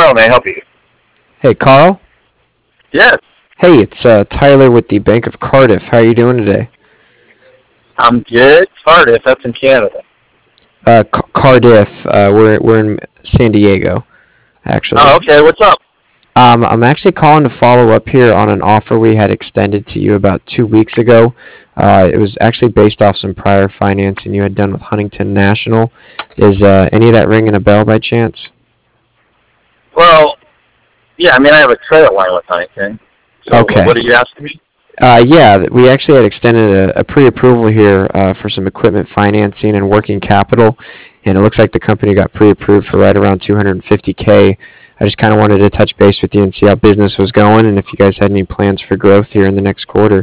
How may I help you? Hey, Carl. Yes, Hey, it's Tyler with the Bank of Cardiff. How are you doing today? I'm good. Cardiff, that's in Canada. Cardiff. We're in San Diego, Oh, actually. okay. What's up? I'm actually calling to follow up here on an offer we had extended to you about 2 weeks ago. It was actually based off some prior financing you had done with Huntington National. Is any of that ringing a bell by chance? Well, yeah, I mean, I have a credit line with Huntington. So, Okay. what are you asking me? Yeah, we actually had extended a pre-approval here for some equipment financing and working capital, and it looks like the company got pre-approved for right around 250K. I just kind of wanted to touch base with you and see how business was going, and if you guys had any plans for growth here in the next quarter.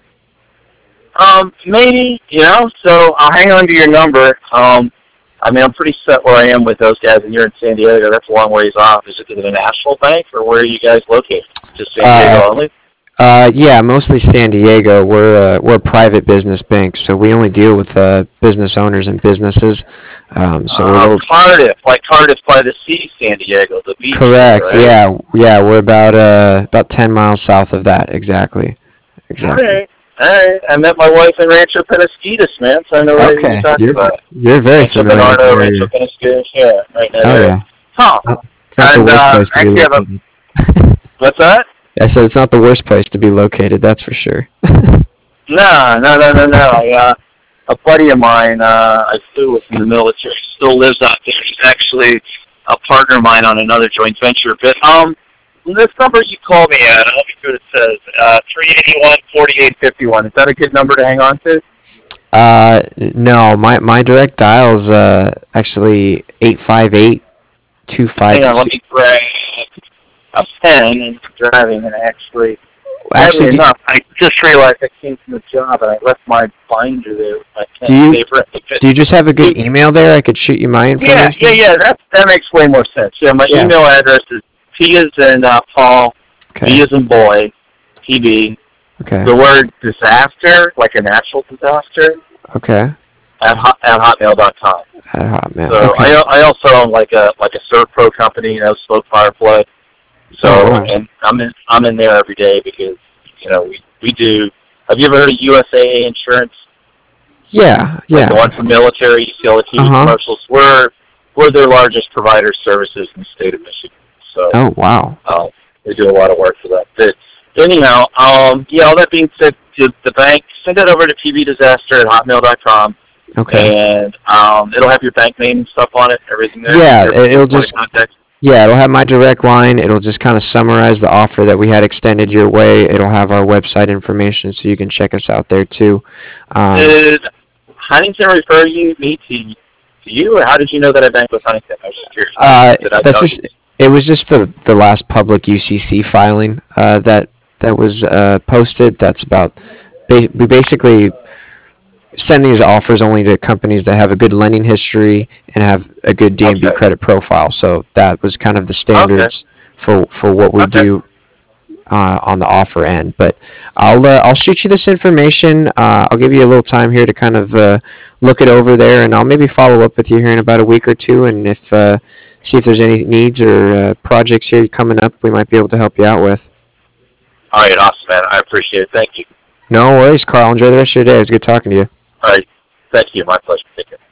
Maybe, so I'll hang on to your number. I mean, I'm pretty set where I am with those guys, and you're in San Diego. That's a long ways off. Is it a national bank, or where are you guys located? Just San Diego Uh, only? yeah, mostly San Diego. We're a private business bank, so we only deal with business owners and businesses. So we're Cardiff, like Cardiff by the sea, San Diego, the beach there, correct. right? Yeah, we're about 10 miles south of that. Exactly. All Exactly. right. All right. I met my wife in Rancho Penasquitos, man, so I know what you're Okay, talking about. you're very Rancho familiar with Bernardo, the Rancho area. Penasquitos, yeah, right in that Oh area. yeah. Huh. It's not the And worst place to be actually, I have a. located. What's that? I said it's not the worst place to be located. That's for sure. No, no, no, no, no. A buddy of mine, I flew with in the military, still lives out there. He's actually a partner of mine on another joint venture. But this number you call me at, let me see what it says. 381-4851. Is that a good number to hang on to? No, my direct dial is actually 858 two Hang five on, let two. me grab a pen and driving. And actually, Actually, sadly enough, I just realized I came from the job and I left my binder there with my pen do and you paper. do you just have a good email there? I could shoot you my Yeah, yeah, information. yeah. That makes way more sense. Yeah, my Yeah. email address is P as in Paul, B Okay. as in boy, PB. Okay. The word disaster, like a natural disaster, Okay. at hotmail.com. At Hotmail. So Okay. I also own like a ServPro company, smoke fire flood. Oh So wow. and I'm in there every day because we do. Have you ever heard of USAA Insurance? Yeah. Like the Yeah. one for military, you see all the Uh TV huh. commercials. We're their largest provider of services in the state of Michigan. So Oh wow. we do a lot of work for that. But anyhow, yeah. All that being said, to the bank, send it over to pbdisaster@hotmail.com, Okay. and it'll have your bank name and stuff on it, everything there. Yeah. Your It'll point of just contact. Yeah, it'll have my direct line. It'll just kind of summarize the offer that we had extended your way. It'll have our website information so you can check us out there too. Um, Did Huntington refer me to you, or how did you know that I banked with Huntington? I was just curious. Did I that's tell you? just it was just the last public UCC filing that was posted. That's about we basically send these offers only to companies that have a good lending history and have a good DMV Okay. credit profile. So that was kind of the Okay. standards for what we Okay. do on the offer end. But I'll shoot you this information. I'll give you a little time here to kind of look it over there, and I'll maybe follow up with you here in about a week or two, and if see if there's any needs or projects here coming up we might be able to help you out with. All right. Awesome, man. I appreciate it. Thank you. No worries, Carl. Enjoy the rest of your day. It was good talking to you. All right. Thank you. My pleasure. Take care.